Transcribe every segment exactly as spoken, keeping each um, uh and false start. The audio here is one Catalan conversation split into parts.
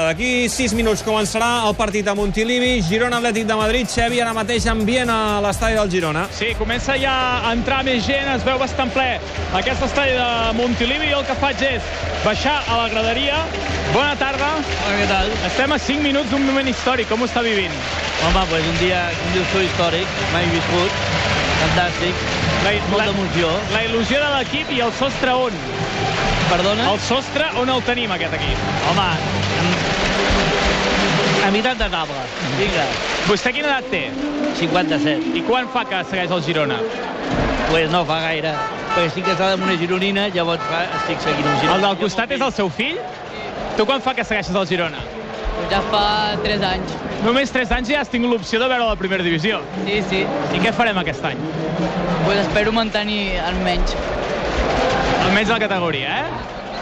D'aquí sis minuts començarà el partit a Montilivi. Girona Atlètic de Madrid. Xevi, ara mateix ambient a l'estadi del Girona. Sí, comença ja a entrar més gent, es veu bastant ple aquest estadi de Montilivi, i el que faig és baixar a la graderia. Bona tarda. Hola, què tal? Estem a cinc minuts d'un moment històric. Com ho està vivint? Home, pues un dia, un dia històric, mai viscut. Fantàstic. La, Molta emoció. La il·lusió de l'equip i el sostre on? Perdona? El sostre on el tenim, aquest equip? Home, a meitat de taula. Vinga. Vostè quina edat té? cinquanta-set. I quan fa que segueix el Girona? Pues no fa gaire. Perquè estic casada amb una gironina, llavors fa, estic seguint un Girona. El del costat és el seu fill? Tu quan fa que segueixes el Girona? Ja fa tres anys. Només tres anys ja has tingut l'opció de veure la primera divisió. Sí, sí. I què farem aquest any? Pues espero mantenir almenys. Almenys la categoria, eh?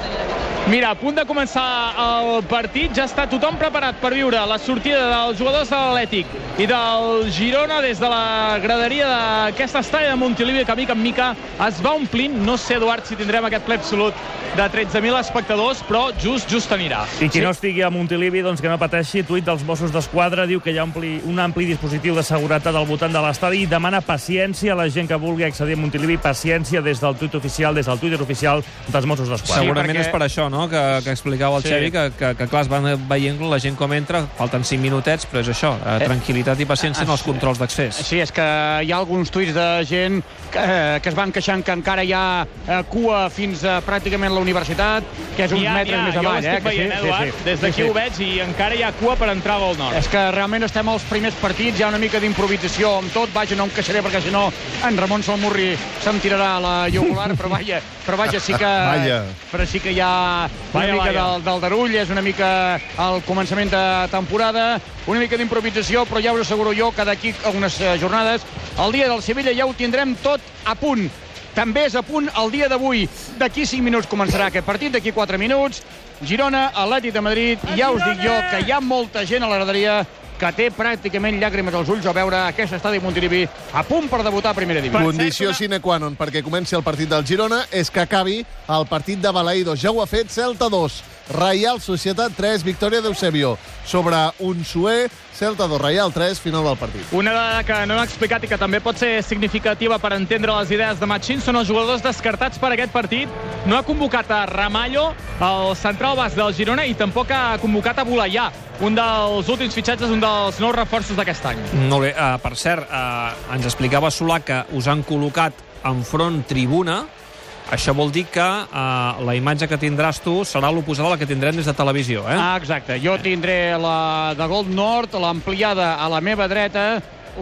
Mira, a punt de començar el partit, ja està tothom preparat per viure la sortida dels jugadors de l'Atlètic i del Girona des de la graderia d'aquest estadi de Montilivi, que mica en mica es va omplint. No sé, Eduard, si tindrem aquest ple absolut de tretze mil espectadors, però just, just anirà. I qui sí? no estigui a Montilivi, doncs que no pateixi. Tuit dels Mossos d'Esquadra diu que hi ha ampli, un ampli dispositiu de seguretat al voltant de l'estadi i demana paciència a la gent que vulgui accedir a Montilivi, paciència des del tuit oficial, des del Twitter oficial dels Mossos d'Esquadra. Sí, segurament perquè... és per això, no?, que, que explicava el sí. Xevi, que, que, que clar, es van veient la gent com entra, falten cinc minutets, però és això, eh, tranquil·litat i paciència en els controls d'accés. Sí, és que hi ha alguns tuits de gent que, eh, que es van queixant que encara hi ha eh, cua fins a pràcticament la universitat, que és uns ha, metres ha, més avall. Jo ho estic eh, veient, sí, Eduard, sí, sí. des d'aquí sí, sí. ho veig, i encara hi ha cua per entrar al Gol Nord. És que realment estem als primers partits, hi ha una mica d'improvisació amb tot. Vaja, no em queixaré perquè si no en Ramon Salmurri se'm tirarà la jugular, però vaja, però vaja, sí que, Vaja. però sí que hi ha una Vaja, mica vaja. del, del darull, és una mica el començament de temporada, una mica d'improvisació, però ja us asseguro jo que d'aquí a unes eh, jornades, el dia del Sevilla ja ho tindrem tot a punt. També és a punt el dia d'avui. D'aquí cinc minuts començarà aquest partit, d'aquí quatre minuts. Girona, Atlètic de Madrid, i ja us dic jo que hi ha molta gent a la graderia que té pràcticament llàgrimes als ulls a veure aquest estadi Montilivi a punt per debutar a primera divisió. Condició sine qua non perquè comenci el partit del Girona és que acabi el partit de Balaïdos. Ja ho ha fet, Celta dos, Reial Societat tres, victòria d'Eusebio sobre Unsué, Celta dos, Reial tres, final del partit. Una dada que no hem explicat i que també pot ser significativa per entendre les idees de Machín són els jugadors descartats per aquest partit. No ha convocat a Ramallo, el central bas del Girona, i tampoc ha convocat a Bolayà, un dels últims fitxatges, un dels nous reforços d'aquest any. Molt bé, uh, per cert, uh, ens explicava Solà que us han col·locat enfront tribuna. Això vol dir que uh, la imatge que tindràs tu serà l'oposada a la que tindrem des de televisió, eh? Ah, exacte. Jo tindré la de Gol Nord, l'ampliada a la meva dreta,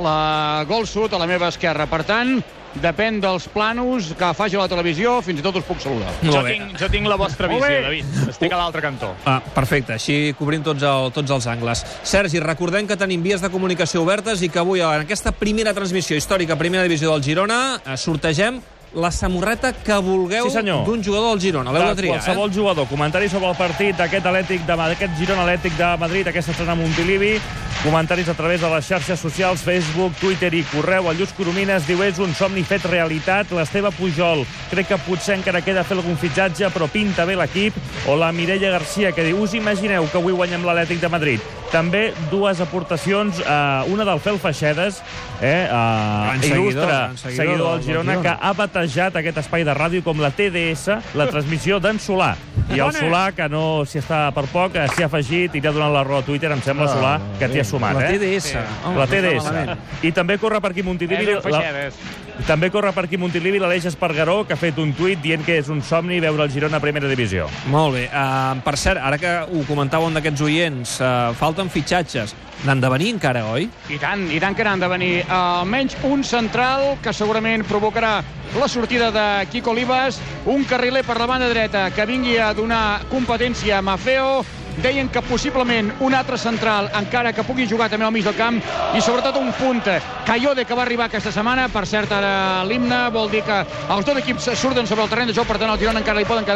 la Gol Sud a la meva esquerra. Per tant, depèn dels planos que faci la televisió, fins i tot us puc saludar. Jo tinc, jo tinc la vostra Molt visió, bé. David. Estic a l'altre cantó. Ah, perfecte, així cobrim tots, el, tots els angles. Sergi, recordem que tenim vies de comunicació obertes i que avui, en aquesta primera transmissió històrica, primera divisió del Girona, eh, sortegem la samarreta que vulgueu Sí, senyor. d'un jugador del Girona. L'heu de De triar, qualsevol eh? jugador. Comentari sobre el partit d'aquest Atlètic de Madrid, aquest Girona Atlètic de Madrid, aquesta estrena a Montilivi. Comentaris a través de les xarxes socials, Facebook, Twitter i correu. El Lluís Coromines diu: és un somni fet realitat. L'Esteve Pujol, crec que potser encara queda fer algun fitxatge, però pinta bé l'equip. O la Mireia Garcia, que diu: us imagineu que avui guanyem l'Atlètic de Madrid? També dues aportacions, eh, una del Fel Feixedes, eh, eh, il·lustre seguidor, seguidor seguidor del del Girona, Girona, que ha batejat aquest espai de ràdio com la T D S, la transmissió d'en Solà. I el Solà, que no s'hi està per poc, s'hi ha afegit i li ha donat la raó a Twitter, em sembla, Solà, que t'hi ha sumat. La eh? T D S. Oh, La T D S. malament. I també corre per aquí Montilivi. És el la... Feixedes. També corre per aquí Montilivi l'Aleix Espargaró, que ha fet un tuit dient que és un somni veure el Girona a primera divisió. Molt bé. Uh, per cert, ara que ho comentàvem d'aquests oients, uh, falten fitxatges. N'han de venir encara, oi? I tant, i tant que n'han de venir. Uh, almenys un central que segurament provocarà la sortida de Quico Olivas, un carriler per la banda dreta que vingui a donar competència a Mafeo. Deien que possiblement un altre central encara que pugui jugar també al mig del camp, i sobretot un punta, Cayode, que va arribar aquesta setmana. Per cert, ara l'himne vol dir que els dos equips surten sobre el terreny de joc, per tant al Girona encara li poden quedar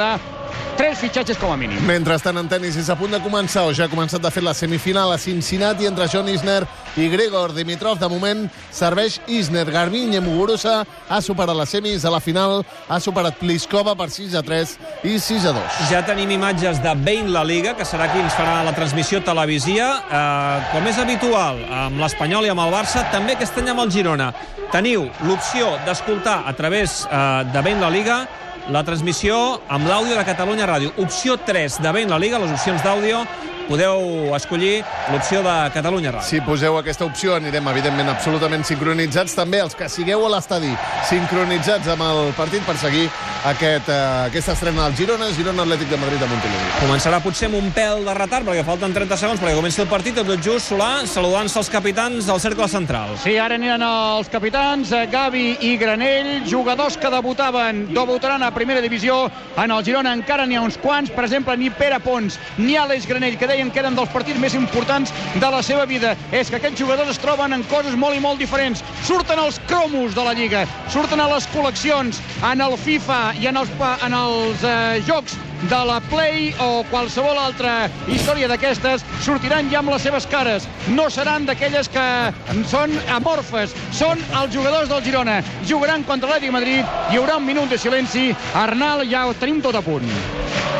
tres fitxatges com a mínim. Mentrestant, en tenis és a punt de començar, o ja ha començat de fet la semifinal a Cincinnati entre John Isner i Grigor Dimitrov. De moment serveix Isner. Garbiñe Muguruza ha superat les semis. A la final ha superat Pliskova per sis a tres i sis a dos. Ja tenim imatges de Bein La Liga, que serà qui ens farà la transmissió televisiva. Eh, com és habitual, amb l'Espanyol i amb el Barça, també aquest any amb el Girona. Teniu l'opció d'escoltar a través eh, de Bein La Liga la transmissió amb l'àudio de Catalunya Ràdio. Opció tres de Bein La Liga, les opcions d'àudio. Podeu escollir l'opció de Catalunya Ràdio. Si poseu aquesta opció anirem, evidentment, absolutament sincronitzats. També els que sigueu a l'estadi sincronitzats amb el partit per seguir aquest, eh, aquesta estrena del Girona, Girona Atlètic de Madrid a Montilivi. Començarà potser amb un pèl de retard, perquè falten trenta segons perquè comenci el partit. Tot just, Solà, saludant-se els capitans del cercle central. Sí, ara aniran els capitans, Gavi i Granell, jugadors que debutaven, debutaran a primera divisió. En el Girona encara n'hi ha uns quants, per exemple, ni Pere Pons ni Àlex Granell, que deien que eren dels partits més importants de la seva vida. És que aquests jugadors es troben en coses molt i molt diferents. Surten els cromos de la Lliga, surten a les col·leccions, en el FIFA i en els, en els eh, jocs de la Play o qualsevol altra història d'aquestes, sortiran ja amb les seves cares. No seran d'aquelles que són amorfes, són els jugadors del Girona. Jugaran contra l'Atlètic de Madrid, hi haurà un minut de silenci. Arnal, ja ho tenim tot a punt.